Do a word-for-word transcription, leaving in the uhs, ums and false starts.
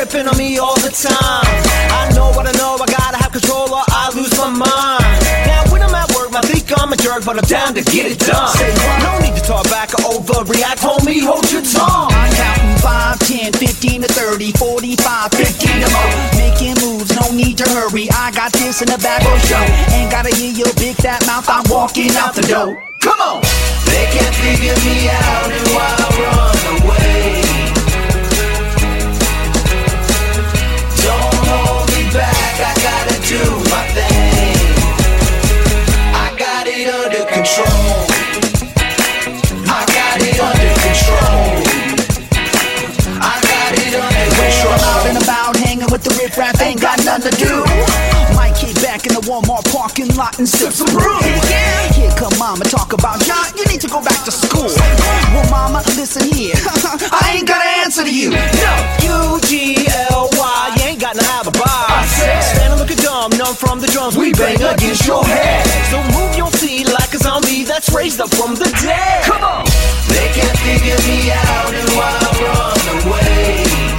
tripping on me all the time. I know what I know, I gotta have control or I lose my mind. Now when I'm at work, I think I'm a jerk, but I'm down to get it done. Say what? No need to talk back or overreact, homie, hold your tongue. I'm counting five, ten, fifteen to thirty, forty-five, fifty to more. Making moves, no need to hurry. I got this in the bag for show. Ain't gotta hear your big fat mouth, I'm walking out the door. Come on! They can't figure me out and why I run away. Don't hold me back, I gotta do my thing. I got it under control. I got it under control. I got it under control. I'm out and about hanging with the riff-raff, ain't got nothing to do. Might kick back in the Walmart parking lot and sip some brew. Here come mama, talk about John, you need to go back to school. Well mama, listen here, I ain't gotta answer to you. No, U G L Y, you ain't got no alibi. Stand and look at dumb, numb from the drums, we bang against your head. So move your feet like a zombie that's raised up from the dead. Come on! They can't figure me out and why I run away.